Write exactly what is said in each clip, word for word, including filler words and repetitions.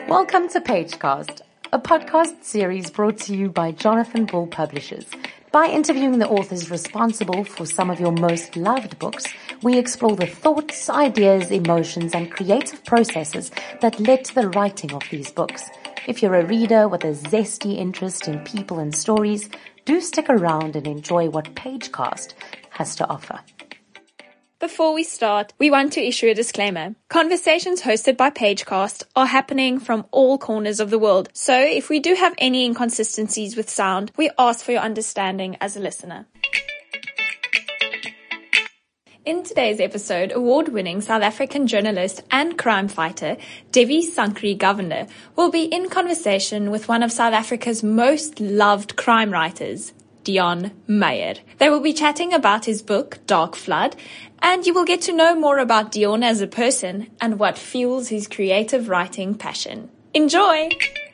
Welcome to Pagecast, a podcast series brought to you by Jonathan Bull Publishers. By interviewing the authors responsible for some of your most loved books, we explore the thoughts, ideas, emotions, and creative processes that led to the writing of these books. If you're a reader with a zesty interest in people and stories, do stick around and enjoy what Pagecast has to offer. Before we start, we want to issue a disclaimer. Conversations hosted by Pagecast are happening from all corners of the world, so if we do have any inconsistencies with sound, we ask for your understanding as a listener. In today's episode, award-winning South African journalist and crime fighter Devi Sankri-Govender will be in conversation with one of South Africa's most loved crime writers, Deon Meyer. They will be chatting about his book, Dark Flood, and you will get to know more about Deon as a person and what fuels his creative writing passion. Enjoy!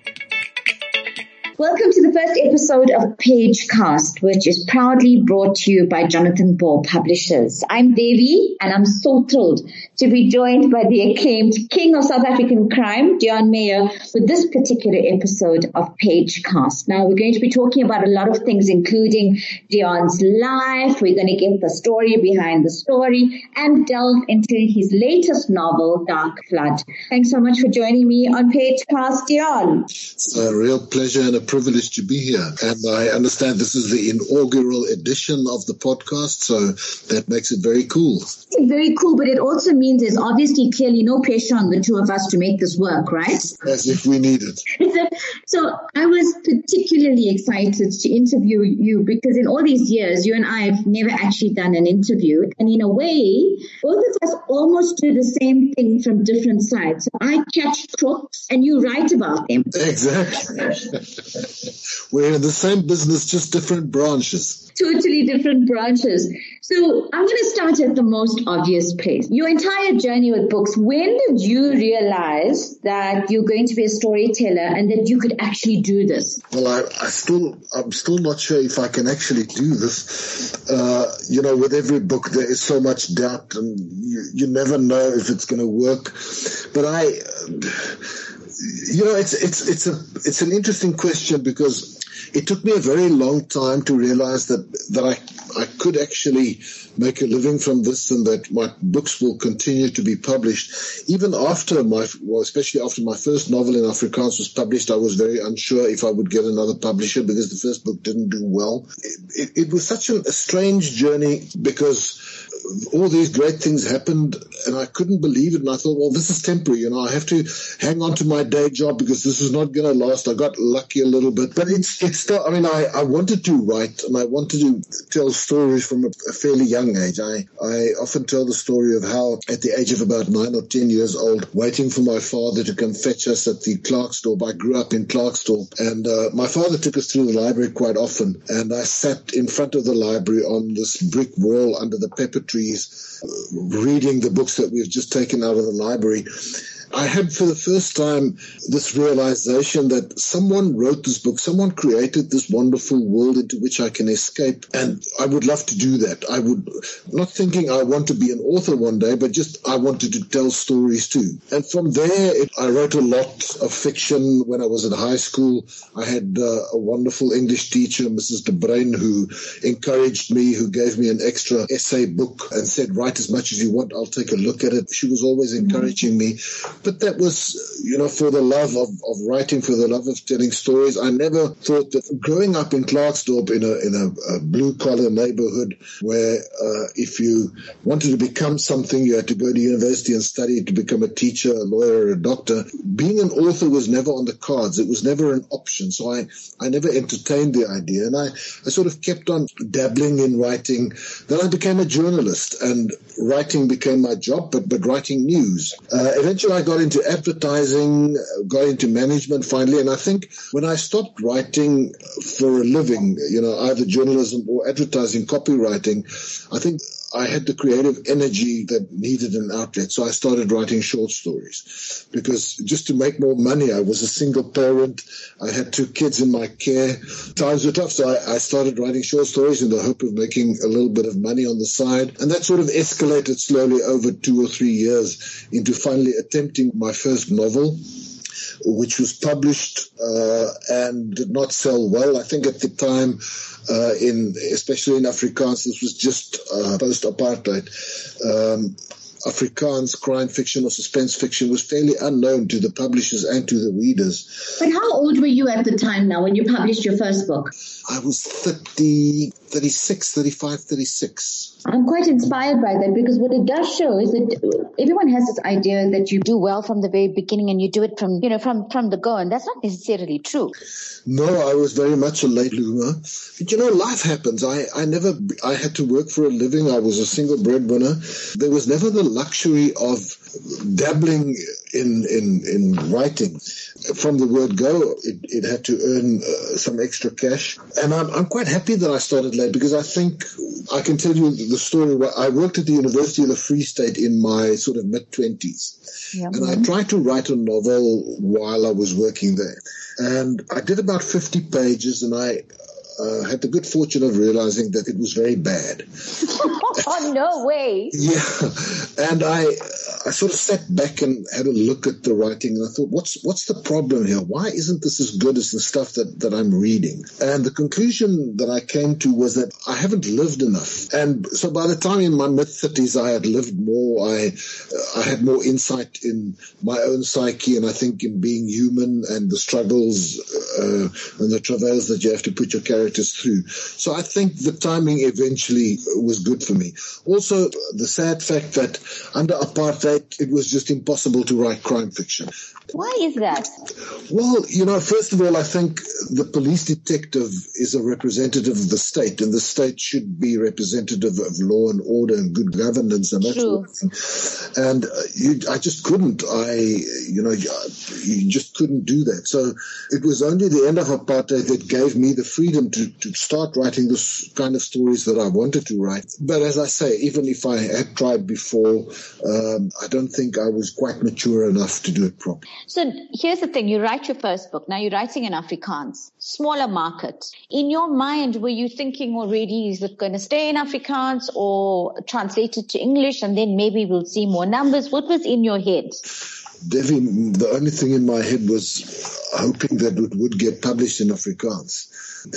Welcome to the first episode of Pagecast, which is proudly brought to you by Jonathan Bull Publishers. I'm Devi, and I'm so thrilled to be joined by the acclaimed king of South African crime, Deon Meyer, for this particular episode of Pagecast. Now, we're going to be talking about a lot of things, including Deon's life. We're going to get the story behind the story and delve into his latest novel, Dark Flood. Thanks so much for joining me on Pagecast, Deon. It's a real pleasure and a privilege to be here. And I understand this is the inaugural edition of the podcast, so that makes it very cool. Very cool, but it also means there's obviously clearly no pressure on the two of us to make this work, right? As if we need it. So I was particularly excited to interview you because in all these years, you and I have never actually done an interview. And in a way, both of us almost do the same thing from different sides. So I catch crooks and you write about them. Exactly. We're in the same business, just different branches. Totally different branches. So I'm going to start at the most obvious place. Your entire journey with books, when did you realize that you're going to be a storyteller and that you could actually do this? Well, I, I still, I'm still not sure if I can actually do this. Uh, you know, with every book, there is so much doubt and you, you never know if it's going to work. But I, you know, it's, it's, it's a, it's an interesting question because it took me a very long time to realize that, that I, I could actually make a living from this and that my books will continue to be published. Even after my, well, especially after my first novel in Afrikaans was published, I was very unsure if I would get another publisher because the first book didn't do well. It, it, it was such a, a strange journey because all these great things happened and I couldn't believe it. And I thought, well, this is temporary. You know, I have to hang on to my day job because this is not going to last. I got lucky a little bit, but it's, it's still, I mean, I, I wanted to write and I wanted to tell stories from a, a fairly young age. I, I often tell the story of how at the age of about nine or ten years old, waiting for my father to come fetch us at the Klerksdorp. I grew up in Klerksdorp and uh, my father took us through the library quite often. And I sat in front of the library on this brick wall under the pepper trees, uh, reading the books that we've just taken out of the library. I had for the first time this realization that someone wrote this book, someone created this wonderful world into which I can escape, and I would love to do that. I would, not thinking I want to be an author one day, but just I wanted to tell stories too. And from there, it, I wrote a lot of fiction when I was in high school. I had uh, a wonderful English teacher, Missus De Bruin, who encouraged me, who gave me an extra essay book and said, write as much as you want, I'll take a look at it. She was always encouraging me. But that was, you know, for the love of, of writing, for the love of telling stories. I never thought that growing up in Klerksdorp in a in a, a blue-collar neighborhood where uh, if you wanted to become something, you had to go to university and study to become a teacher, a lawyer, or a doctor. Being an author was never on the cards. It was never an option. So I, I never entertained the idea. And I, I sort of kept on dabbling in writing. Then I became a journalist and writing became my job, but, but writing news. Uh, eventually I got into advertising, got into management finally, and I think when I stopped writing for a living, you know, either journalism or advertising, copywriting, I think I had the creative energy that needed an outlet. So I started writing short stories because just to make more money, I was a single parent. I had two kids in my care. Times were tough. So I, I started writing short stories in the hope of making a little bit of money on the side. And that sort of escalated slowly over two or three years into finally attempting my first novel. which was published uh, and did not sell well. I think at the time, uh, in especially in Afrikaans, this was just uh, post-apartheid. Um, Afrikaans crime fiction or suspense fiction was fairly unknown to the publishers and to the readers. But how old were you at the time now when you published your first book? I was thirty, thirty-six, thirty-five, thirty-six. I'm quite inspired by that, because what it does show is that everyone has this idea that you do well from the very beginning and you do it from, you know, from, from the go, and that's not necessarily true. No, I was very much a late bloomer. But you know, life happens. I, I never, I had to work for a living. I was a single breadwinner. There was never the luxury of dabbling in, in, in writing. From the word go, it, it had to earn uh, some extra cash. And I'm, I'm quite happy that I started late, because I think I can tell you the story. I worked at the University of the Free State in my sort of mid-twenties. Yeah, and I tried to write a novel while I was working there. And I did about fifty pages, and I uh, had the good fortune of realizing that it was very bad. Oh, no way. Yeah. And I I sort of sat back and had a look at the writing, and I thought, what's what's the problem here? Why isn't this as good as the stuff that, that I'm reading? And the conclusion that I came to was that I haven't lived enough. And so by the time in my mid-thirties I had lived more, I uh, I had more insight in my own psyche, and I think in being human and the struggles uh, and the travails that you have to put your characters through. So I think the timing eventually was good for me. Also, the sad fact that under apartheid, it was just impossible to write crime fiction. Why is that? Well, you know, first of all, I think the police detective is a representative of the state, and the state should be representative of law and order and good governance and that sort of thing. And uh, you, I just couldn't. I, you know, you just couldn't do that. So it was only the end of apartheid that gave me the freedom to, to start writing this kind of stories that I wanted to write. But as I say, even if I had tried before, um, I don't think I was quite mature enough to do it properly. So here's the thing. You write your first book. Now you're writing in Afrikaans, smaller market. In your mind, were you thinking already, is it going to stay in Afrikaans or translated to English, and then maybe we'll see more numbers? What was in your head? Devi, the only thing in my head was hoping that it would get published in Afrikaans.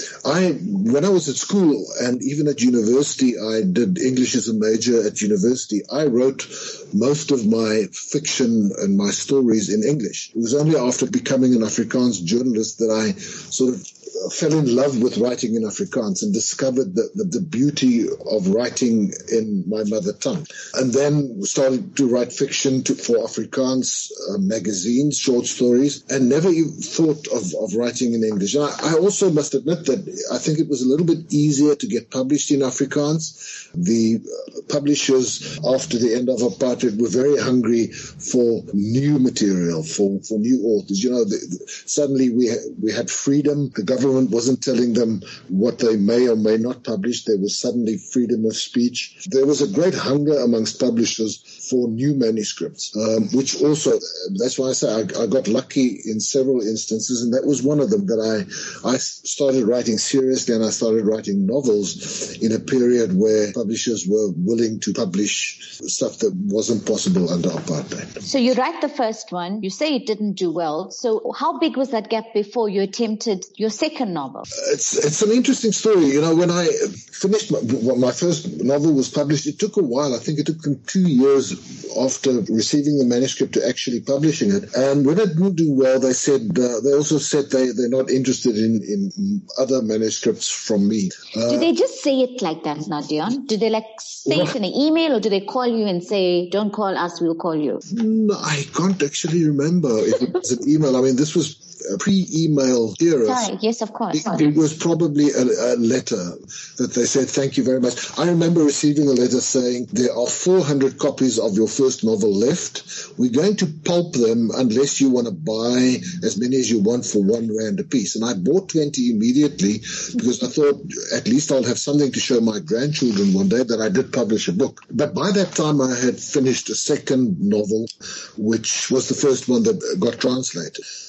I, when I was at school and even at university, I did English as a major at university. I wrote most of my fiction and my stories in English. It was only after becoming an Afrikaans journalist that I sort of fell in love with writing in Afrikaans and discovered the, the, the beauty of writing in my mother tongue. And then started to write fiction to, for Afrikaans uh, magazines, short stories, and never even thought of, of writing in English. I, I also must admit that I think it was a little bit easier to get published in Afrikaans. The uh, publishers, after the end of apartheid, were very hungry for new material, for, for new authors. You know, the, the, suddenly we, ha- we had freedom. The government wasn't telling them what they may or may not publish. There was suddenly freedom of speech. There was a great hunger amongst publishers for new manuscripts, um, which also, that's why I say I, I got lucky in several instances, and that was one of them, that I, I started writing seriously, and I started writing novels in a period where publishers were willing to publish stuff that wasn't possible under apartheid. So you write the first one, you say it didn't do well. So how big was that gap before you attempted your second novel? It's it's an interesting story. You know, when I finished my, when my first novel was published, it took a while. I think it took them two years after receiving the manuscript to actually publishing it. And when it didn't do well, they said uh, they also said they they're not interested in in other manuscripts from me. Uh, do they just say it like that, Nadion? Do they like say it in an email, or do they call you and say, "Don't call us, we'll call you"? No, I can't actually remember if it was an email. I mean, this was a pre-email era. Sorry, yes, of course. It, it was probably a, a letter that they said, "Thank you very much." I remember receiving a letter saying, "There are four hundred copies of your first novel left. We're going to pulp them unless you want to buy as many as you want for one rand a piece." And I bought twenty immediately because I thought at least I'll have something to show my grandchildren one day that I did publish a book. But by that time I had finished a second novel, which was the first one that got translated.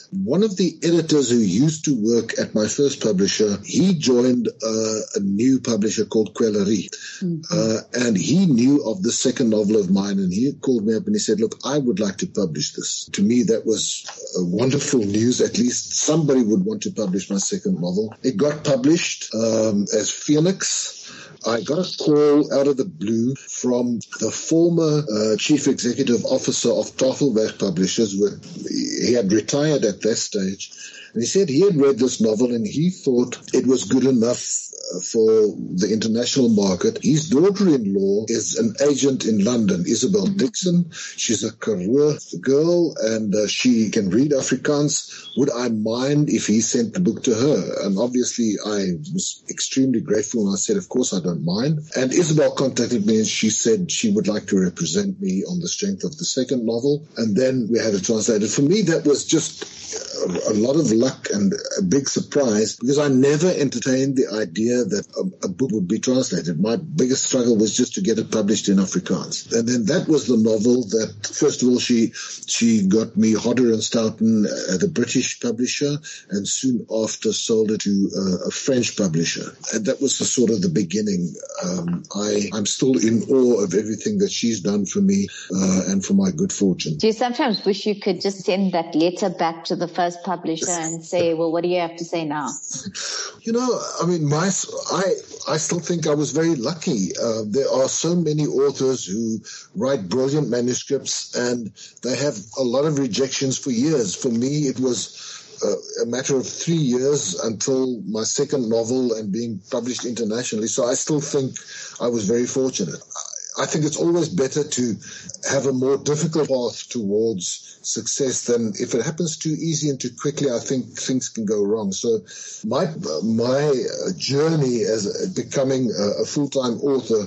one of the editors who used to work at my first publisher, he joined uh, a new publisher called Quellerie. Mm-hmm. Uh, and he knew of the second novel of mine, and he called me up and he said, look, I would like to publish this. To me, that was a wonderful news. At least somebody would want to publish my second novel. It got published um, as Phoenix. I got a call out of the blue from the former uh, chief executive officer of Tafelberg Publishers. Where he had retired at that stage. And he said he had read this novel and he thought it was good enough for the international market. His daughter-in-law is an agent in London, Isabel Dixon. She's a Karoo girl and uh, she can read Afrikaans. Would I mind if he sent the book to her? And obviously I was extremely grateful and I said, of course I don't mind. And Isabel contacted me and she said she would like to represent me on the strength of the second novel. And then we had it translated. For me, that was just a lot of luck and a big surprise because I never entertained the idea that a, a book would be translated. My biggest struggle was just to get it published in Afrikaans. And then that was the novel that, first of all, she she got me Hodder and Stoughton at a British publisher and soon after sold it to uh, a French publisher. And that was the sort of the beginning. Um, I, I'm still in awe of everything that she's done for me uh, and for my good fortune. Do you sometimes wish you could just send that letter back to the first publisher and say, well, what do you have to say now? You know, I mean, my, I, I still think I was very lucky. Uh, there are so many authors who write brilliant manuscripts and they have a lot of rejections for years. For me, it was uh, a matter of three years until my second novel and being published internationally. So I still think I was very fortunate. I think it's always better to have a more difficult path towards success than if it happens too easy and too quickly, I think things can go wrong. So my my journey as becoming a full-time author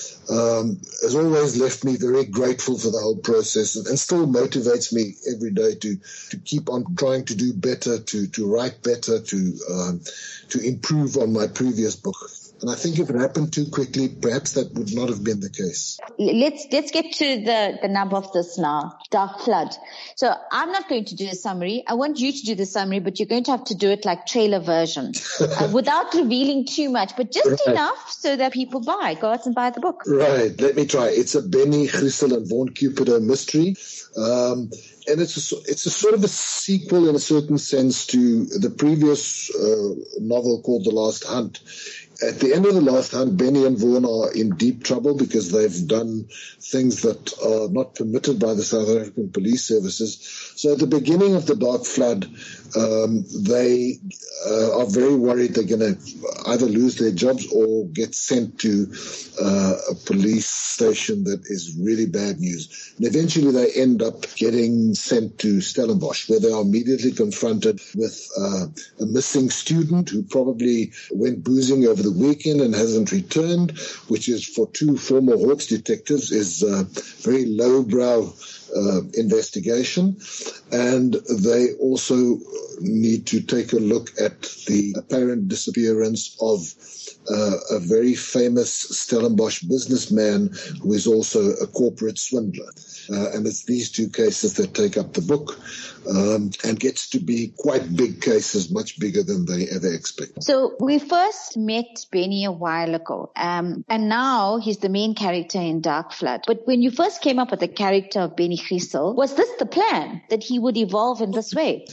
um, has always left me very grateful for the whole process and, and still motivates me every day to, to keep on trying to do better, to, to write better, to um, to improve on my previous book. And I think if it happened too quickly, perhaps that would not have been the case. Let's let's get to the, the nub of this now, Dark Flood. So I'm not going to do a summary. I want you to do the summary, but you're going to have to do it like trailer version uh, without revealing too much, but just right. enough so that people buy, go out and buy the book. Right. Let me try. It's a Benny Griessel and Vaughan Cupido mystery. Um, And it's a, it's a sort of a sequel in a certain sense to the previous uh, novel called The Last Hunt. At the end of The Last Hunt, Benny and Vaughan are in deep trouble because they've done things that are not permitted by the South African police services. So at the beginning of The Dark Flood, um, they uh, are very worried they're going to either lose their jobs or get sent to uh, a police station that is really bad news. And eventually they end up getting sent to Stellenbosch, where they are immediately confronted with uh, a missing student who probably went boozing over the weekend and hasn't returned, which is for two former Hawks detectives is a very lowbrow uh, investigation. And they also need to take a look at the apparent disappearance of uh, a very famous Stellenbosch businessman who is also a corporate swindler. Uh, and it's these two cases that take up the book um, and gets to be quite big cases, much bigger than they ever expected. So we first met Benny a while ago, um, and now he's the main character in Dark Flood. But when you first came up with the character of Benny Griessel, was this the plan, that he would evolve in this way?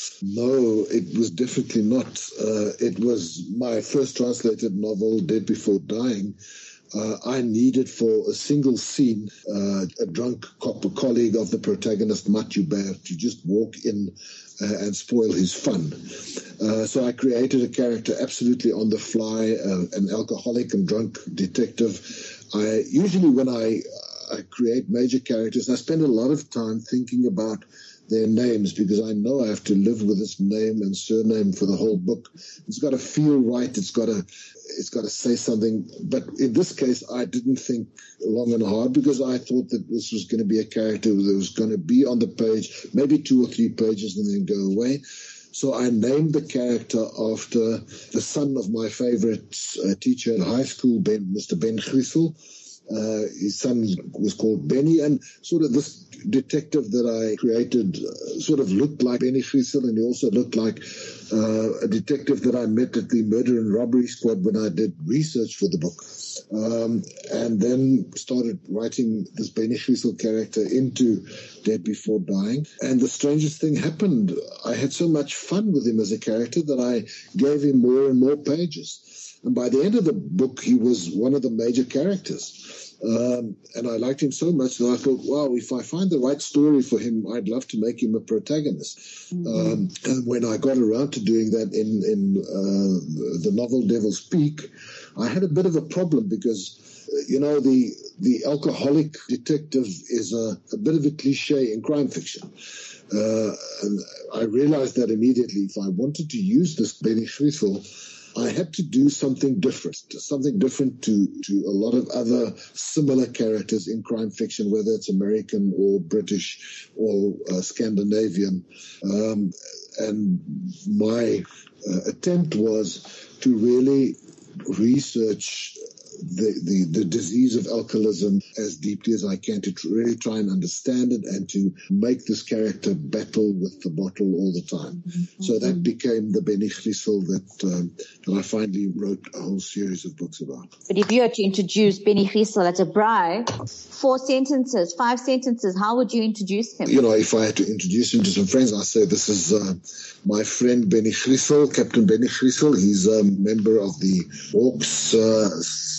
No, it was definitely not. Uh, it was my first translated novel, Dead Before Dying. Uh, I needed for a single scene uh, a drunk copper colleague of the protagonist, Matthew Bear, to just walk in uh, and spoil his fun. Uh, so I created a character absolutely on the fly, uh, an alcoholic and drunk detective. I usually when I, I create major characters, I spend a lot of time thinking about their names because I know I have to live with this name and surname for the whole book. It's got to feel right. It's got to, it's got to say something. But in this case, I didn't think long and hard because I thought that this was going to be a character that was going to be on the page, maybe two or three pages and then go away. So I named the character after the son of my favorite uh, teacher in high school, Ben, Mister Ben Griessel. Uh, his son was called Benny, and sort of this detective that I created uh, sort of looked like Benny Griesel, and he also looked like uh, a detective that I met at the Murder and Robbery Squad when I did research for the book. Um, and then started writing this Benny Griesel character into Dead Before Dying. And the strangest thing happened. I had so much fun with him as a character that I gave him more and more pages. And by the end of the book, he was one of the major characters. Um, and I liked him so much that I thought, wow, if I find the right story for him, I'd love to make him a protagonist. Mm-hmm. Um, and when I got around to doing that in, in uh, the novel Devil's Peak, I had a bit of a problem because, you know, the the alcoholic detective is a, a bit of a cliche in crime fiction. Uh, and I realized that immediately. If I wanted to use this Benny Griesel, I had to do something different, something different to, to a lot of other similar characters in crime fiction, whether it's American or British or uh, Scandinavian. Um, and my uh, attempt was to really research the, the, the disease of alcoholism as deeply as I can, to really try and understand it and to make this character battle with the bottle all the time. Mm-hmm. So that became the Benny Griesel that, um, that I finally wrote a whole series of books about. But if you were to introduce Benny Griesel as a braai, four sentences, five sentences, how would you introduce him? You know, if I had to introduce him to some friends, I'd say this is uh, my friend Benny Griesel, Captain Benny Griesel. He's a member of the Hawks uh,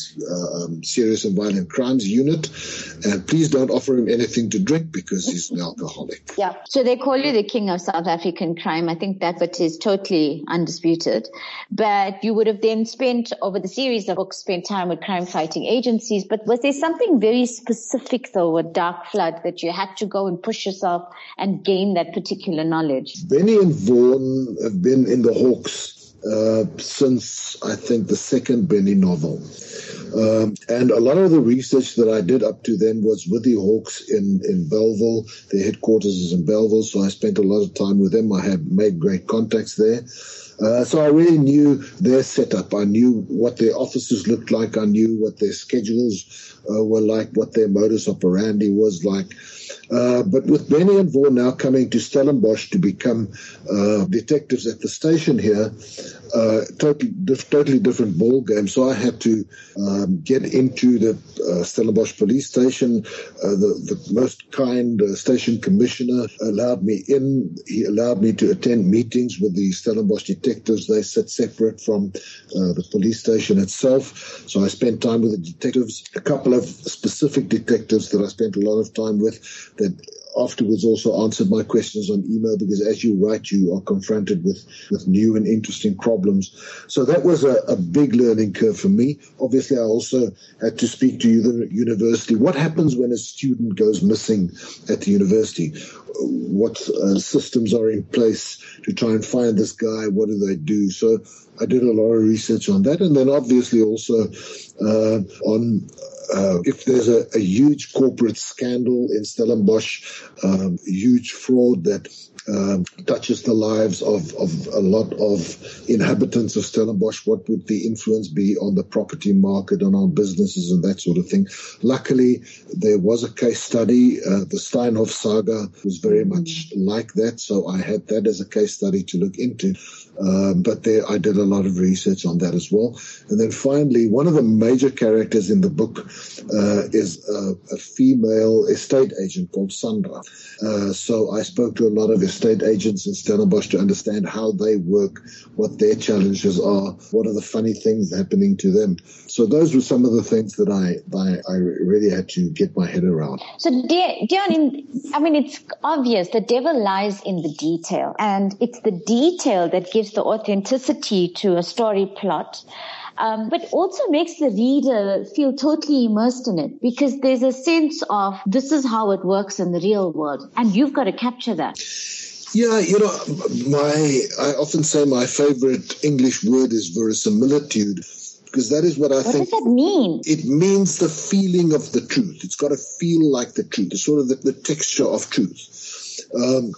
Um, serious and violent crimes unit, and please don't offer him anything to drink because he's an alcoholic. Yeah, so they call you the king of South African crime. I think that bit is totally undisputed. But you would have then spent, over the series of books, spent time with crime fighting agencies. But was there something very specific, though, with Dark Flood, that you had to go and push yourself and gain that particular knowledge? Benny and Vaughan have been in the Hawks uh, since, I think, the second Benny novel. Um, and a lot of the research that I did up to then was with the Hawks in, in Belleville. Their headquarters is in Belleville, so I spent a lot of time with them. I had made great contacts there. Uh, so I really knew their setup. I knew what their offices looked like. I knew what their schedules uh, were like, what their modus operandi was like. Uh, but with Benny and Vaughan now coming to Stellenbosch to become uh, detectives at the station here, uh, totally, dif- totally different ball game. So I had to um, get into the uh, Stellenbosch police station. Uh, the, the most kind uh, station commissioner allowed me in. He allowed me to attend meetings with the Stellenbosch detectives. They sit separate from uh, the police station itself. So I spent time with the detectives, a couple of specific detectives that I spent a lot of time with, that afterwards also answered my questions on email, because as you write, you are confronted with, with new and interesting problems. So that was a, a big learning curve for me. Obviously, I also had to speak to the university. What happens when a student goes missing at the university? What uh, systems are in place to try and find this guy? What do they do? So I did a lot of research on that. And then obviously also uh, on Uh, if there's a, a huge corporate scandal in Stellenbosch, um, huge fraud that um, touches the lives of, of a lot of inhabitants of Stellenbosch, what would the influence be on the property market and on businesses and that sort of thing? Luckily, there was a case study. Uh, the Steinhoff saga was very much like that, so I had that as a case study to look into. Um, but there, I did a lot of research on that as well. And then finally, one of the major characters in the book uh, is a, a female estate agent called Sandra. Uh, so I spoke to a lot of estate agents in Stellenbosch to understand how they work, what their challenges are, what are the funny things happening to them. So those were some of the things that I I, I really had to get my head around. So, Deon, I mean, it's obvious the devil lies in the detail, and it's the detail that gives the authenticity to a story plot. Um, but also makes the reader feel totally immersed in it, because there's a sense of this is how it works in the real world, and you've got to capture that. Yeah, you know, my I often say my favorite English word is verisimilitude, because that is what I what think. What does that mean? It means the feeling of the truth. It's got to feel like the truth, the sort of the, the texture of truth. Um,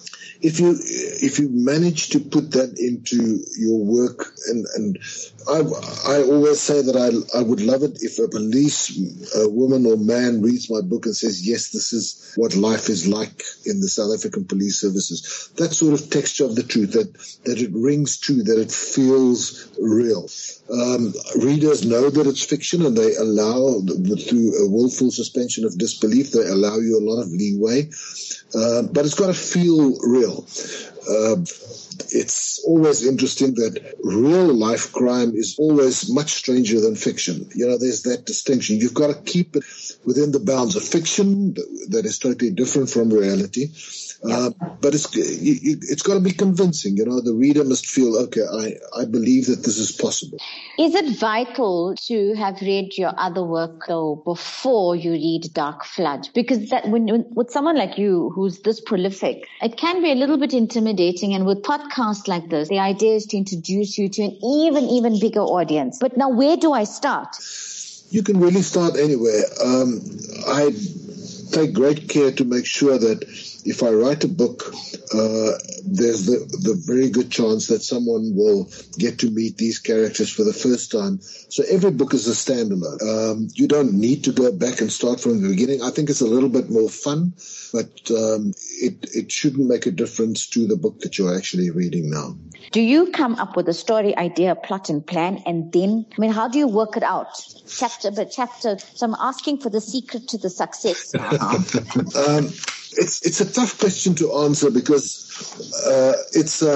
if you if you manage to put that into your work, and, and I, I always say that I, I would love it if a police a woman or man reads my book and says, yes, this is what life is like in the South African police services. That sort of texture of the truth, that, that it rings true, that it feels real. Um, readers know that it's fiction, and they allow, through a willful suspension of disbelief, they allow you a lot of leeway. Uh, but it's got to feel real. Uh, it's always interesting that real life crime is always much stranger than fiction. You know, there's that distinction. You've got to keep it within the bounds of fiction that is totally different from reality. Uh, but it's you, you, it's got to be convincing. You know, the reader must feel, okay, I, I believe that this is possible. Is it vital to have read your other work though before you read Dark Flood? Because that when, when with someone like you who's this prolific, it can be a little bit intimidating. And with podcasts like this, the idea is to introduce you to an even even bigger audience. But now, where do I start? You can really start anywhere. Um, I take great care to make sure that if I write a book, uh, there's the, the very good chance that someone will get to meet these characters for the first time. So every book is a standalone. Um, you don't need to go back and start from the beginning. I think it's a little bit more fun, but um, it, it shouldn't make a difference to the book that you're actually reading now. Do you come up with a story idea, plot and plan, and then, I mean, how do you work it out? Chapter by chapter. So I'm asking for the secret to the success now. um, It's it's a tough question to answer because uh, it's a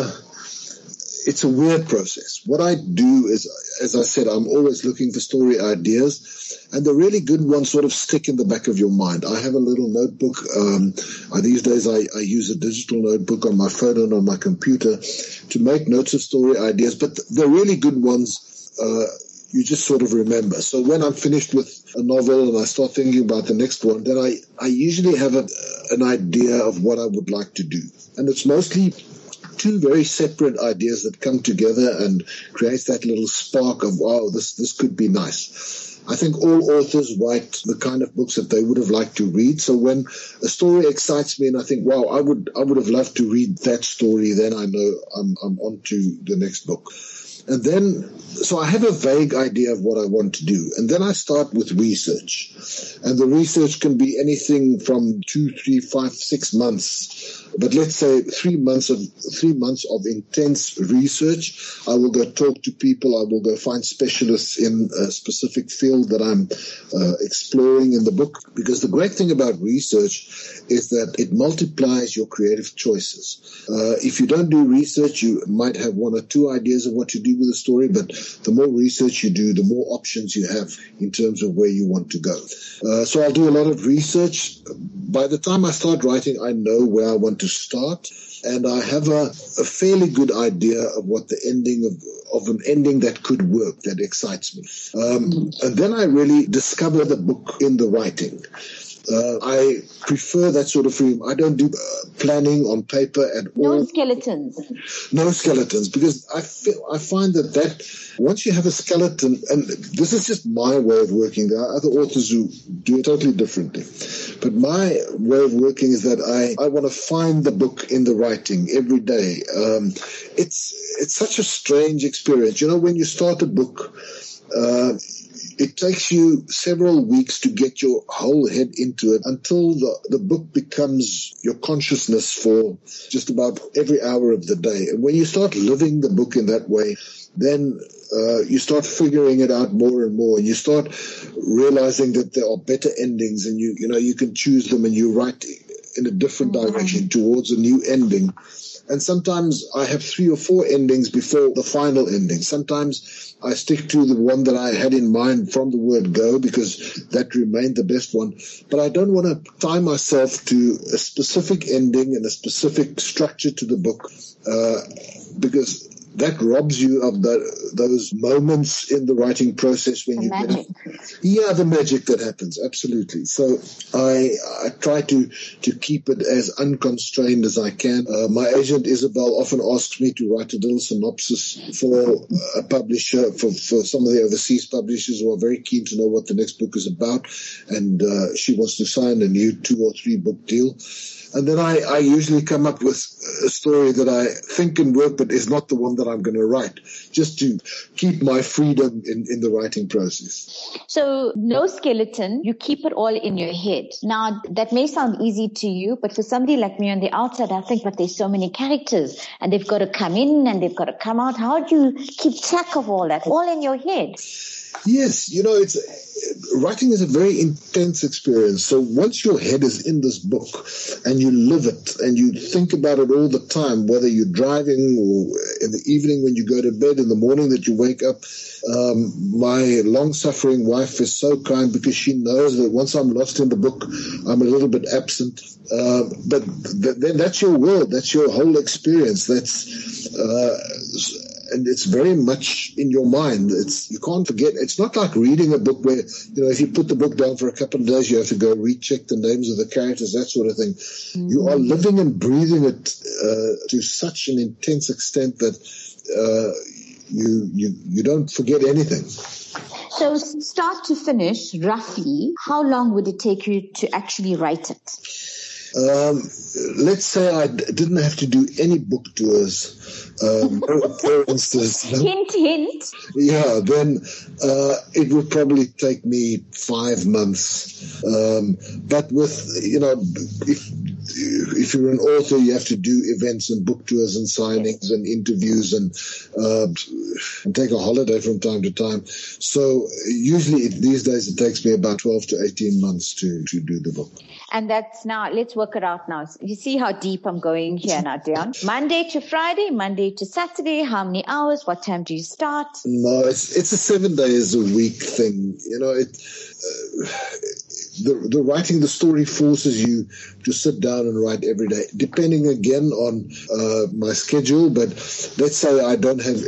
it's a weird process. What I do is, as I said, I'm always looking for story ideas, and the really good ones sort of stick in the back of your mind. I have a little notebook. Um, I, these days, I, I use a digital notebook on my phone and on my computer to make notes of story ideas. But the really good ones, uh, you just sort of remember. So when I'm finished with a novel and I start thinking about the next one, then I, I usually have a, an idea of what I would like to do. And it's mostly two very separate ideas that come together and creates that little spark of, wow, this, this could be nice. I think all authors write the kind of books that they would have liked to read. So when a story excites me and I think, wow, I would, I would have loved to read that story, then I know I'm, I'm on to the next book. And then, so I have a vague idea of what I want to do. And then I start with research. And the research can be anything from two, three, five, six months. But let's say three months of three months of intense research. I will go talk to people. I will go find specialists in a specific field that I'm uh, exploring in the book. Because the great thing about research is that it multiplies your creative choices. Uh, if you don't do research, you might have one or two ideas of what to do with a story, but the more research you do, the more options you have in terms of where you want to go. Uh, so I'll do a lot of research. By the time I start writing, I know where I want to start, and I have a, a fairly good idea of what the ending of, of an ending that could work, that excites me. Um, and then I really discover the book in the writing. Uh, I prefer that sort of freedom. I don't do uh, planning on paper at all. No skeletons. No skeletons, because I feel, I find that that once you have a skeleton, and this is just my way of working. There are other authors who do it totally differently. But my way of working is that I, I want to find the book in the writing every day. Um, it's it's such a strange experience. You know, when you start a book, uh, it takes you several weeks to get your whole head into it until the, the book becomes your consciousness for just about every hour of the day. And when you start living the book in that way, then uh, you start figuring it out more and more. And you start realizing that there are better endings, and you, you know, you can choose them, and you write in a different direction towards a new ending. And sometimes I have three or four endings before the final ending. Sometimes I stick to the one that I had in mind from the word go, because that remained the best one. But I don't want to tie myself to a specific ending and a specific structure to the book, uh, because that robs you of the, those moments in the writing process when the you magic. Get, yeah, the magic that happens, absolutely. So I I try to to keep it as unconstrained as I can. Uh, my agent Isabel often asks me to write a little synopsis for a publisher, for for some of the overseas publishers who are very keen to know what the next book is about, and uh, she wants to sign a new two or three book deal. And then I, I usually come up with a story that I think can work, but is not the one that I'm going to write, just to keep my freedom in, in the writing process. So no skeleton, you keep it all in your head. Now, that may sound easy to you, but for somebody like me on the outside, I think, but there's so many characters and they've got to come in and they've got to come out. How do you keep track of all that? All in your head. Yes, you know, it's writing is a very intense experience. So once your head is in this book and you live it and you think about it all the time, whether you're driving or in the evening when you go to bed, in the morning that you wake up, um, my long-suffering wife is so kind because she knows that once I'm lost in the book, I'm a little bit absent. Uh, but th- then that's your world. That's your whole experience. That's uh, and it's very much in your mind. It's you can't forget. It's not like reading a book where, you know, if you put the book down for a couple of days, you have to go recheck the names of the characters, that sort of thing. Mm-hmm. You are living and breathing it uh, to such an intense extent that uh, you you you don't forget anything. So start to finish, roughly, how long would it take you to actually write it? Um, let's say I d- didn't have to do any book tours, um, no appearances. Hint, hint. Yeah, then uh, it would probably take me five months. Um, but with, you know, if if you're an author, you have to do events and book tours and signings and interviews and uh, and take a holiday from time to time. So usually it, these days it takes me about twelve to eighteen months to, to do the book. And that's now, let's work it out now. You see how deep I'm going here now, Dion. Monday to Friday, Monday to Saturday, how many hours, what time do you start? No, it's it's a seven days a week thing. You know, it uh, the the writing the story forces you to sit down and write every day, depending again on uh, my schedule. But let's say I don't have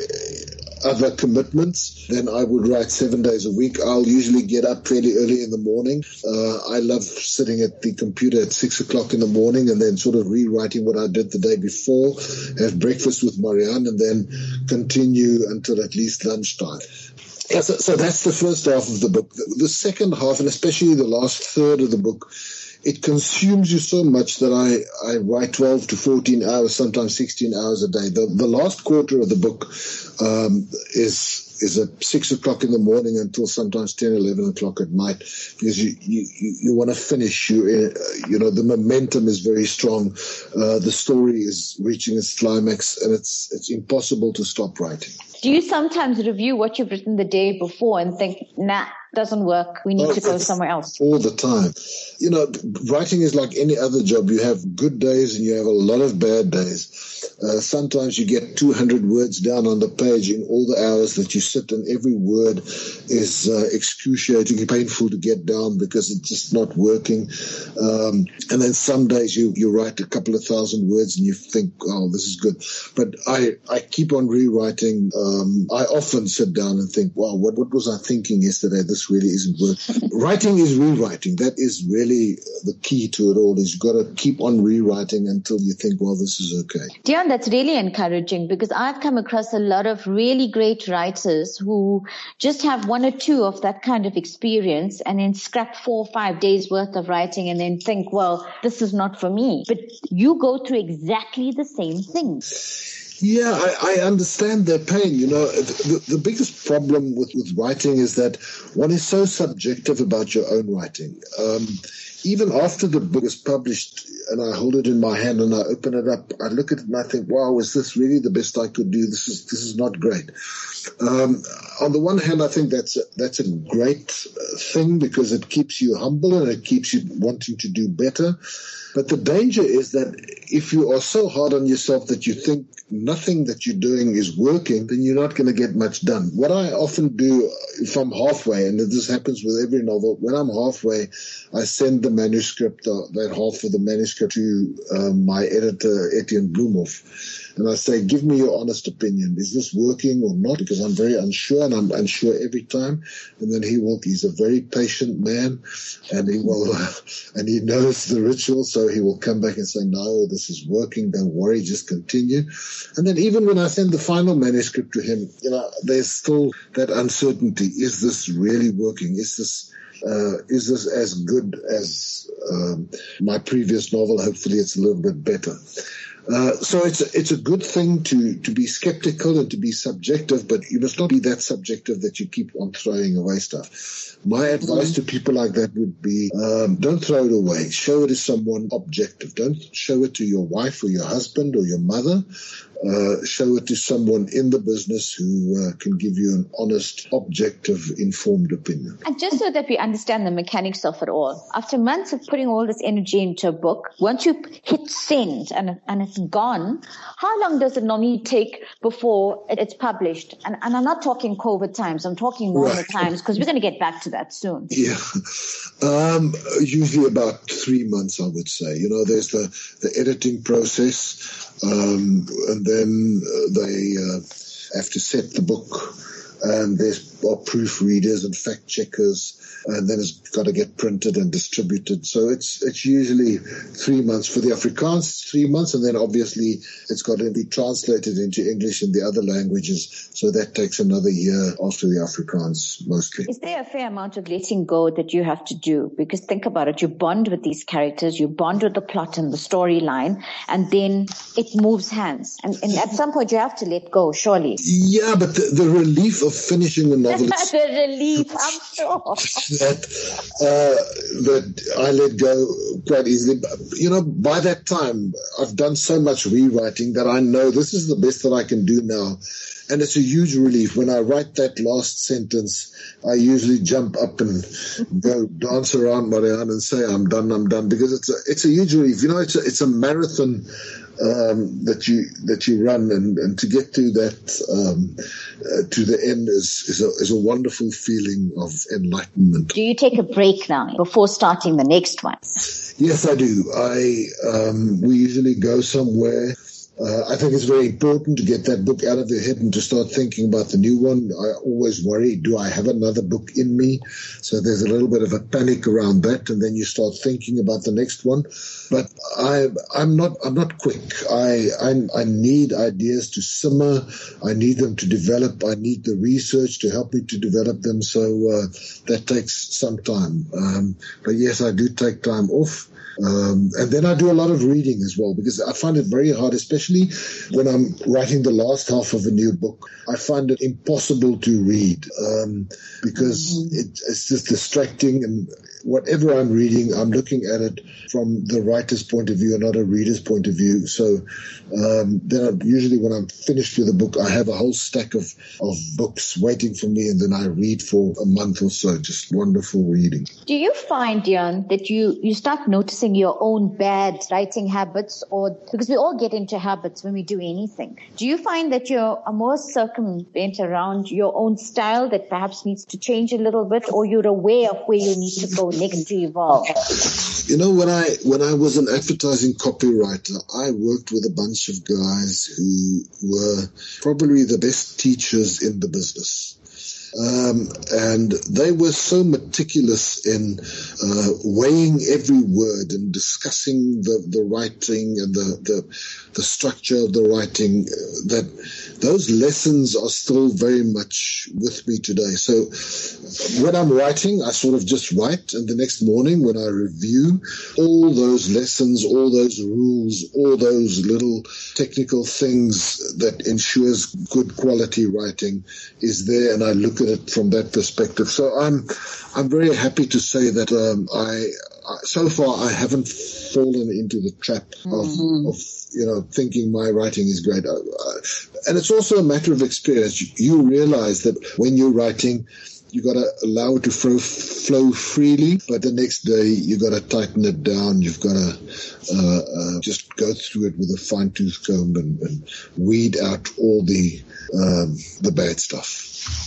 other commitments, then I would write seven days a week. I'll usually get up fairly early in the morning. Uh, I love sitting at the computer at six o'clock in the morning and then sort of rewriting what I did the day before, have breakfast with Marianne, and then continue until at least lunchtime. Yeah, so, so that's the first half of the book. The, the second half, and especially the last third of the book, it consumes you so much that I, I write twelve to fourteen hours, sometimes sixteen hours a day. The, the last quarter of the book um, is is at six o'clock in the morning until sometimes ten, eleven o'clock at night, because you you, you, you want to finish. You uh, you know, the momentum is very strong. Uh, the story is reaching its climax, and it's it's impossible to stop writing. Do you sometimes review what you've written the day before and think, nah, doesn't work, we need oh, to go somewhere else? All the time. You know, writing is like any other job. You have good days and you have a lot of bad days. Uh, sometimes you get two hundred words down on the page in all the hours that you sit, and every word is uh, excruciatingly painful to get down because it's just not working. Um, and then some days you, you write a couple of thousand words and you think, oh, this is good. But I, I keep on rewriting. Um, I often sit down and think, wow, what, what was I thinking yesterday? This really isn't working. Writing is rewriting. That is really the key to it all, is you've got to keep on rewriting until you think, well, this is okay. Dion, that's really encouraging, because I've come across a lot of really great writers who just have one or two of that kind of experience and then scrap four or five days worth of writing and then think, well, this is not for me. But you go through exactly the same thing. Yeah, I, I understand their pain. You know, the, the biggest problem with, with writing is that one is so subjective about your own writing. Um, even after the book is published and I hold it in my hand and I open it up, I look at it and I think, wow, is this really the best I could do? This is this is not great. Um, on the one hand, I think that's a, that's a great thing because it keeps you humble and it keeps you wanting to do better. But the danger is that if you are so hard on yourself that you think nothing that you're doing is working, then you're not going to get much done. What I often do if I'm halfway, and this happens with every novel, when I'm halfway, I send the manuscript, uh, that half of the manuscript, to uh, my editor, Etienne Bloemhoff. And I say, give me your honest opinion. Is this working or not? Because I'm very unsure, and I'm unsure every time. And then he will, he's a very patient man, and he will, uh, and he knows the ritual, so he will come back and say, no, this is working. Don't worry, just continue. And then even when I send the final manuscript to him, you know, there's still that uncertainty. Is this really working? Is this, uh, is this as good as um, my previous novel? Hopefully it's a little bit better. Uh, so it's a, it's a good thing to, to be skeptical and to be subjective, but you must not be that subjective that you keep on throwing away stuff. My advice to people like that would be, um, don't throw it away. Show it to someone objective. Don't show it to your wife or your husband or your mother. Uh, show it to someone in the business who uh, can give you an honest, objective, informed opinion. And just so that we understand the mechanics of it all, after months of putting all this energy into a book, once you hit send and, and it's gone, how long does it normally take before it's published? And, and I'm not talking COVID times, I'm talking normal right. times, because we're going to get back to that soon. Yeah. Um, usually about three months, I would say. You know, there's the, the editing process. Um, and then uh, they uh, have to set the book, and there's are proofreaders and fact checkers, and then it's got to get printed and distributed. So it's it's usually three months for the Afrikaans, three months, and then obviously it's got to be translated into English and the other languages. So that takes another year after the Afrikaans mostly. Is there a fair amount of letting go that you have to do? Because think about it, you bond with these characters, you bond with the plot and the storyline, and then it moves hands. And, and at some point you have to let go, surely. Yeah, but the, the relief of finishing a novel. The relief, I'm sure. That, uh, that I let go quite easily. You know, by that time, I've done so much rewriting that I know this is the best that I can do now. And it's a huge relief. When I write that last sentence, I usually jump up and go dance around Marianne and say, I'm done, I'm done, because it's a, it's a huge relief. You know, it's a, it's a marathon um, that you that you run, and, and to get to that um, uh, to the end is is a, is a wonderful feeling of enlightenment. Do you take a break now before starting the next one? Yes, I do. I um, we usually go somewhere. Uh, I think it's very important to get that book out of your head and to start thinking about the new one. I always worry, do I have another book in me? So there's a little bit of a panic around that, and then you start thinking about the next one. But I, I'm not, I'm not quick. I, I, I need ideas to simmer. I need them to develop. I need the research to help me to develop them. So uh, that takes some time. Um, but yes, I do take time off. Um, and then I do a lot of reading as well, because I find it very hard, especially when I'm writing the last half of a new book. I find it impossible to read um, because mm-hmm. it, it's just distracting, and whatever I'm reading, I'm looking at it from the writer's point of view and not a reader's point of view. So um, then I, usually when I'm finished with a book, I have a whole stack of, of books waiting for me, and then I read for a month or so. Just wonderful reading. Do you find, Dion, that you, you start noticing your own bad writing habits, or because we all get into habits when we do anything? Do you find that you are more circumvent around your own style that perhaps needs to change a little bit, or you're aware of where you need to go next to evolve? You know, when I when I was an advertising copywriter, I worked with a bunch of guys who were probably the best teachers in the business. Um, and they were so meticulous in uh, weighing every word and discussing the, the writing and the, the the structure of the writing, uh, that those lessons are still very much with me today. So when I'm writing, I sort of just write, and the next morning when I review, all those lessons, all those rules, all those little technical things that ensures good quality writing is there, and I look at it from that perspective. So I'm I'm very happy to say that um, I, I so far I haven't fallen into the trap of, mm-hmm. of you know thinking my writing is great. I, I, and it's also a matter of experience. You, you realize that when you're writing, you got to allow it to flow, flow freely, but the next day you got to tighten it down. You've got to uh, uh, just go through it with a fine tooth comb and, and weed out all the um, the bad stuff.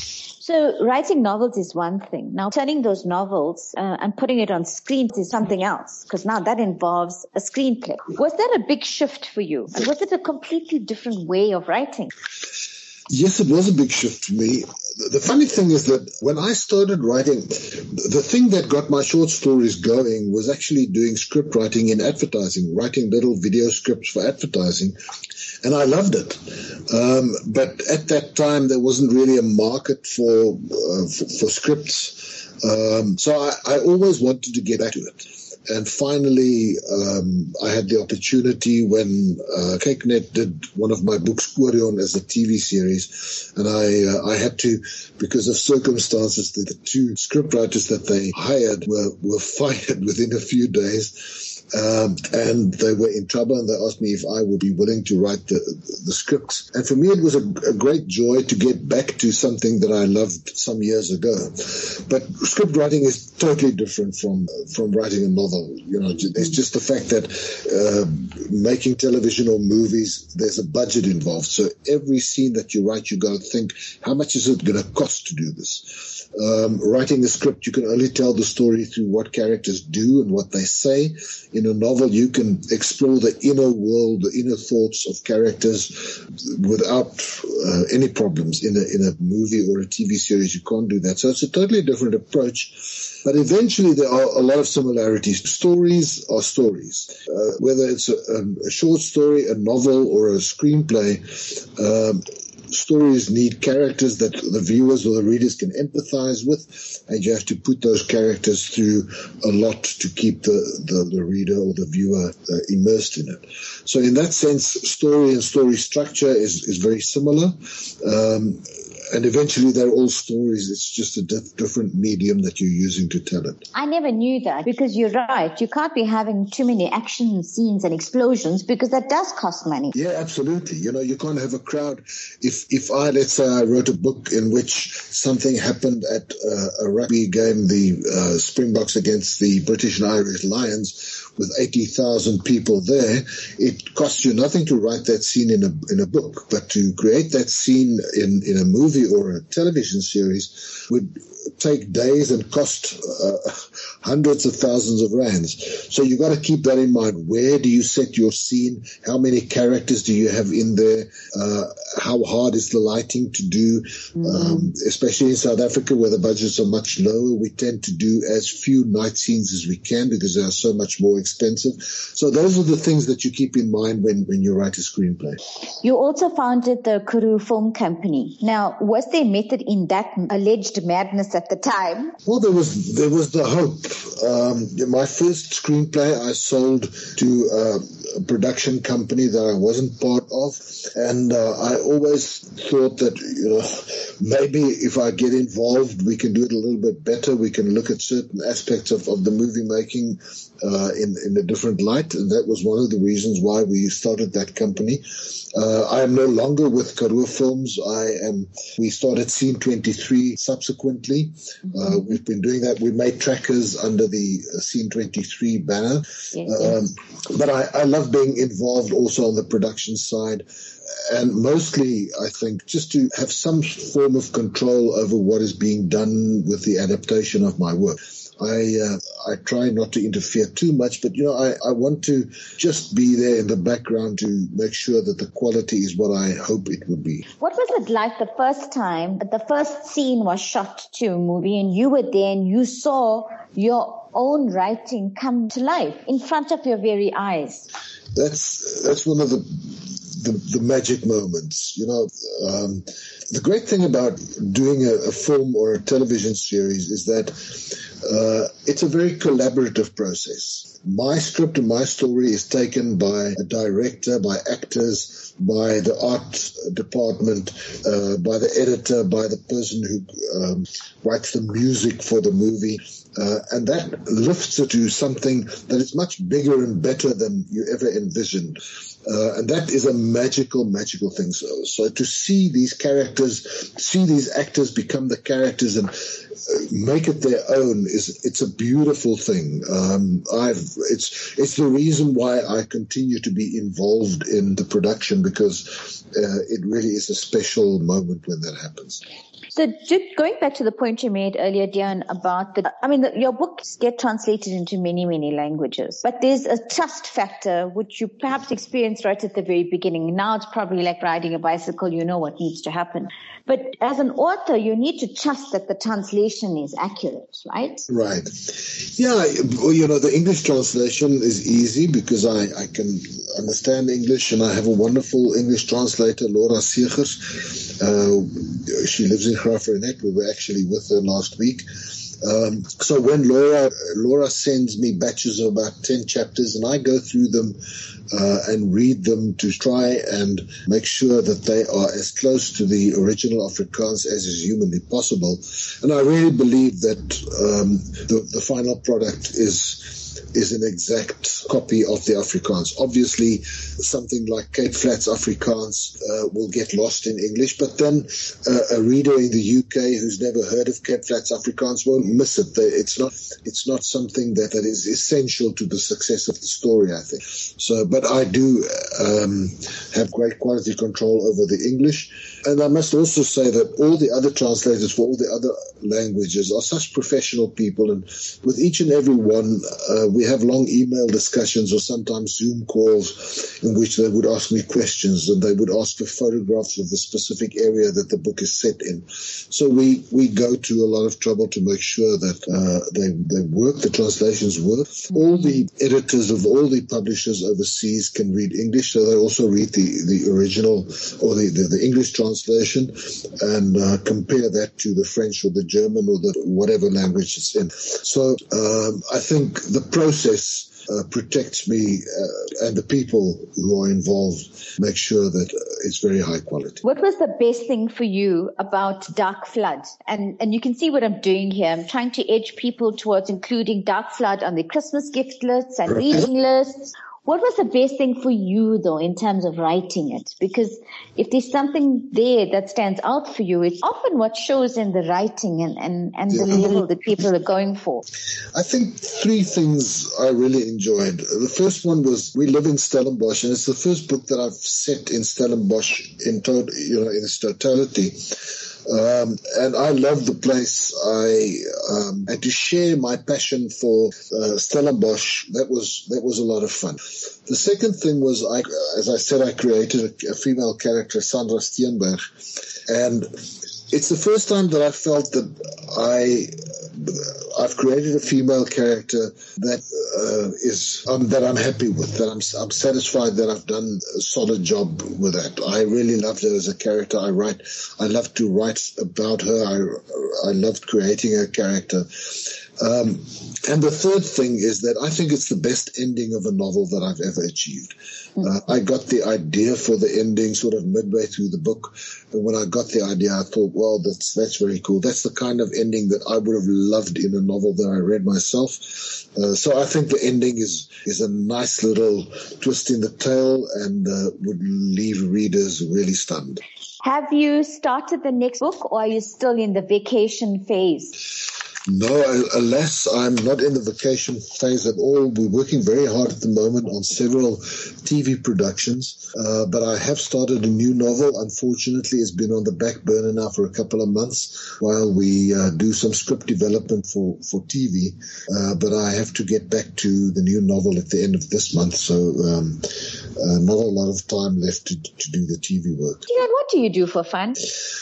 So writing novels is one thing. Now turning those novels uh, and putting it on screen is something else, because now that involves a screenplay. Was that a big shift for you? And was it a completely different way of writing? Yes, it was a big shift for me. The funny thing is that when I started writing, the thing that got my short stories going was actually doing script writing in advertising, writing little video scripts for advertising. And I loved it. Um, but at that time, there wasn't really a market for, uh, for, for scripts. Um, so I, I always wanted to get back to it. And finally, um, I had the opportunity when uh, Kykenet did one of my books, Orion, as a T V series. And I uh, I had to, because of circumstances, the, the two scriptwriters that they hired were, were fired within a few days. Um, and they were in trouble, and they asked me if I would be willing to write the, the scripts. And for me, it was a, a great joy to get back to something that I loved some years ago. But script writing is totally different from from writing a novel. You know, it's just the fact that uh, making television or movies, there's a budget involved. So every scene that you write, you got to think, how much is it going to cost to do this? Um, writing a script, you can only tell the story through what characters do and what they say. In a novel, you can explore the inner world, the inner thoughts of characters without uh, any problems. In a, in a movie or a T V series, you can't do that. So it's a totally different approach. But eventually, there are a lot of similarities. Stories are stories. Uh, whether it's a, a short story, a novel, or a screenplay, um, stories need characters that the viewers or the readers can empathize with, and you have to put those characters through a lot to keep the, the, the reader or the viewer uh, immersed in it. So in that sense, story and story structure is, is very similar. Um, And eventually they're all stories. It's just a diff- different medium that you're using to tell it. I never knew that, because you're right. You can't be having too many action scenes and explosions, because that does cost money. Yeah, absolutely. You know, you can't have a crowd. If if I, let's say I wrote a book in which something happened at uh, a rugby game, the uh, Springboks against the British and Irish Lions, with eighty thousand people there, it costs you nothing to write that scene in a in a book. But to create that scene in, in a movie or a television series would take days and cost uh, hundreds of thousands of rands. So you got to keep that in mind. Where do you set your scene? How many characters do you have in there? Uh, how hard is the lighting to do? Mm-hmm. Um, especially in South Africa, where the budgets are much lower, we tend to do as few night scenes as we can because they are so much more expensive. So those are the things that you keep in mind when, when you write a screenplay. You also founded the Karoo Film Company. Now, was there method in that alleged madness at the time? Well, there was there was the hope. Um, my first screenplay I sold to uh, a production company that I wasn't part of, and uh, I always thought that, you know, maybe if I get involved, we can do it a little bit better. We can look at certain aspects of, of the movie making uh, in in a different light, and that was one of the reasons why we started that company. Uh, I am no longer with Karoo Films. I am. We started Scene twenty-three subsequently. Uh, we've been doing that. We made trackers under the uh, Scene twenty-three banner. Yes, um, yes. But I, I love being involved also on the production side. And mostly, I think, just to have some form of control over what is being done with the adaptation of my work. I uh, I try not to interfere too much, but, you know, I, I want to just be there in the background to make sure that the quality is what I hope it would be. What was it like the first time the first scene was shot to a movie and you were there and you saw your own writing come to life in front of your very eyes? That's that's one of the the, the magic moments, you know. Um, the great thing about doing a, a film or a television series is that Uh, it's a very collaborative process. My script and my story is taken by a director, by actors, by the art department, uh, by the editor, by the person who um, writes the music for the movie. Uh, and that lifts it to something that is much bigger and better than you ever envisioned. Uh, and that is a magical, magical thing. So, so to see these characters, see these actors become the characters and make it their own is, it's a beautiful thing. Um, I've, it's, it's the reason why I continue to be involved in the production, because uh, it really is a special moment when that happens. So just going back to the point you made earlier, Dion, about the, I mean, the, your books get translated into many, many languages, but there's a trust factor, which you perhaps experienced right at the very beginning. Now it's probably like riding a bicycle. You know what needs to happen. But as an author, you need to trust that the translation is accurate, right? Right. Yeah. You know, the English translation is easy because I, I can understand English, and I have a wonderful English translator, Laura Segers. Uh, she lives in Graaff-Reinet. We were actually with her last week. Um, so when Laura Laura sends me batches of about ten chapters, and I go through them uh, and read them to try and make sure that they are as close to the original Afrikaans as is humanly possible. And I really believe that um, the, the final product is is an exact copy of the Afrikaans. Obviously, something like Cape Flats Afrikaans uh, will get lost in English, but then uh, a reader in the U K who's never heard of Cape Flats Afrikaans won't miss it. They, it's not it's not something that, that is essential to the success of the story, I think. So, but I do um, have great quality control over the English. And I must also say that all the other translators for all the other languages are such professional people, and with each and every one, uh, we have long email discussions or sometimes Zoom calls in which they would ask me questions, and they would ask for photographs of the specific area that the book is set in. So we, we go to a lot of trouble to make sure that uh, they, they work, the translations work. All the editors of all the publishers overseas can read English, so they also read the, the original or the, the, the English translation translation and uh, compare that to the French or the German or the whatever language it's in. So um, I think the process uh, protects me uh, and the people who are involved make sure that uh, it's very high quality. What was the best thing for you about Dark Flood? And and you can see what I'm doing here. I'm trying to edge people towards including Dark Flood on their Christmas gift lists and reading lists. What was the best thing for you, though, in terms of writing it? Because if there's something there that stands out for you, it's often what shows in the writing and, and, and the Yeah. level that people are going for. I think three things I really enjoyed. The first one was We Live in Stellenbosch, and it's the first book that I've set in Stellenbosch in to- you know, in its totality. Um, and I love the place. I um, and to share my passion for uh, Stellenbosch, that was that was a lot of fun. The second thing was, I, as I said, I created a, a female character, Sandra Steenberg, and it's the first time that I felt that I I've created a female character that uh, is um, that I'm happy with, that I'm I'm satisfied that I've done a solid job with that. I really loved her as a character. I write, I love to write about her. I I loved creating her character. Um, and the third thing is that I think it's the best ending of a novel that I've ever achieved. Uh, I got the idea for the ending sort of midway through the book. And when I got the idea, I thought, well, that's, that's very cool. That's the kind of ending that I would have loved in a novel that I read myself. Uh, so I think the ending is, is a nice little twist in the tale and uh, would leave readers really stunned. Have you started the next book, or are you still in the vacation phase? No, alas, I'm not in the vacation phase at all. We're working very hard at the moment on several T V productions, uh, but I have started a new novel. Unfortunately, it's been on the back burner now for a couple of months while we uh, do some script development for, for T V, uh, but I have to get back to the new novel at the end of this month, so um, uh, not a lot of time left to, to do the T V work. Dion, what do you do for fun?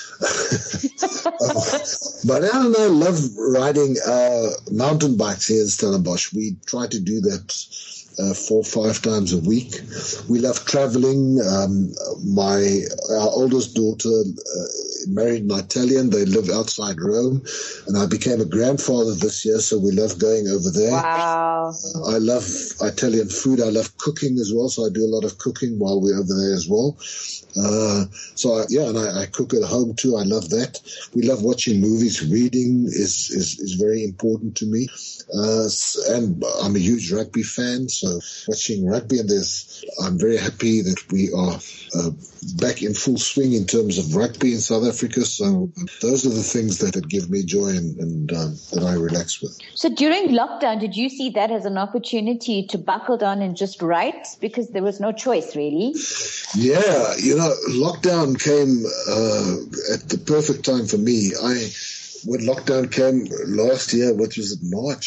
uh, but Alan and I love riding uh, mountain bikes here in Stellenbosch. We try to do that uh, four or five times a week. We love traveling. Um, my our oldest daughter uh, married an Italian. They live outside Rome, and I became a grandfather this year, so we love going over there. Wow. I love Italian food. I love cooking as well, so I do a lot of cooking while we're over there as well. Uh, so I, yeah, and I, I cook at home too. I love that. We love watching movies. Reading is, is, is very important to me. Uh, and I'm a huge rugby fan, so watching rugby, and there's, I'm very happy that we are, uh, back in full swing in terms of rugby in South Africa. So those are the things that, that give me joy and, and um, that I relax with. So during lockdown, did you see that as an opportunity to buckle down and just write? Because there was no choice, really. Yeah, you know, lockdown came uh, at the perfect time for me. I when lockdown came last year, which was March,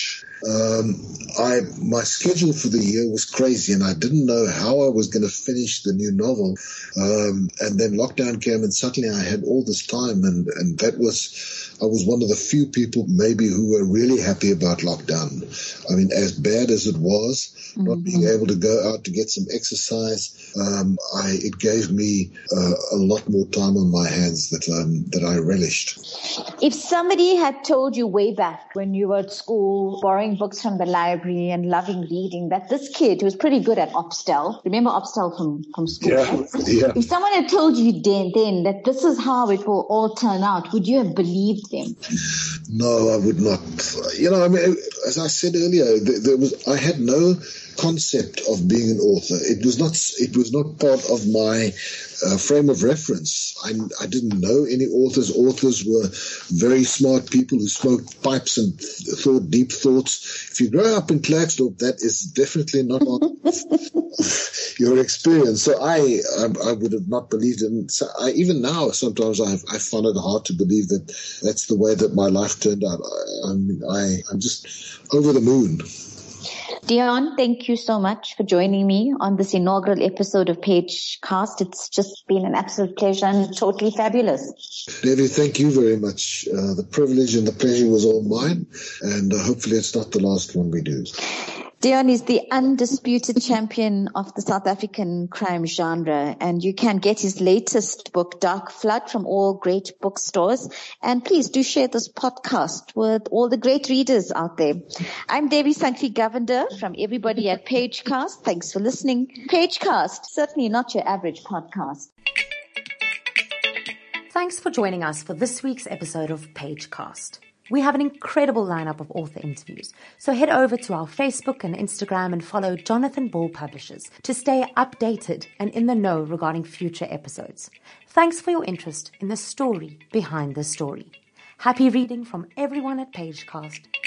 Um, I my schedule for the year was crazy, and I didn't know how I was going to finish the new novel. Um, and then lockdown came, and suddenly I had all this time, and, and that was, I was one of the few people maybe who were really happy about lockdown. I mean, as bad as it was, mm-hmm. not being able to go out to get some exercise, um, I it gave me uh, a lot more time on my hands that um, that I relished. If somebody had told you way back when you were at school, borrowing books from the library and loving reading, that this kid who was pretty good at Opstel, remember Opstel from, from school? Yeah, yeah. If someone had told you then, then that this is how it will all turn out, would you have believed them? No, I would not. You know, I mean, as I said earlier, there, there was I had no concept of being an author. It was not. It was not part of my uh, frame of reference. I, I didn't know any authors. Authors were very smart people who smoked pipes and th- thought deep thoughts. If you grow up in Klerksdorp, that is definitely not on your experience. So I, I, I would have not believed it. So I, even now, sometimes I, I find it hard to believe that that's the way that my life turned out. I, I mean, I, I'm just over the moon. Deon, thank you so much for joining me on this inaugural episode of Pagecast. It's just been an absolute pleasure and totally fabulous. Debbie, thank you very much. Uh, the privilege and the pleasure was all mine, and uh, hopefully it's not the last one we do. Deon is the undisputed champion of the South African crime genre, and you can get his latest book, Dark Flood, from all great bookstores. And please do share this podcast with all the great readers out there. I'm Devi Sankri Govender from everybody at Pagecast. Thanks for listening. Pagecast, certainly not your average podcast. Thanks for joining us for this week's episode of Pagecast. We have an incredible lineup of author interviews, so head over to our Facebook and Instagram and follow Jonathan Ball Publishers to stay updated and in the know regarding future episodes. Thanks for your interest in the story behind the story. Happy reading from everyone at Pagecast.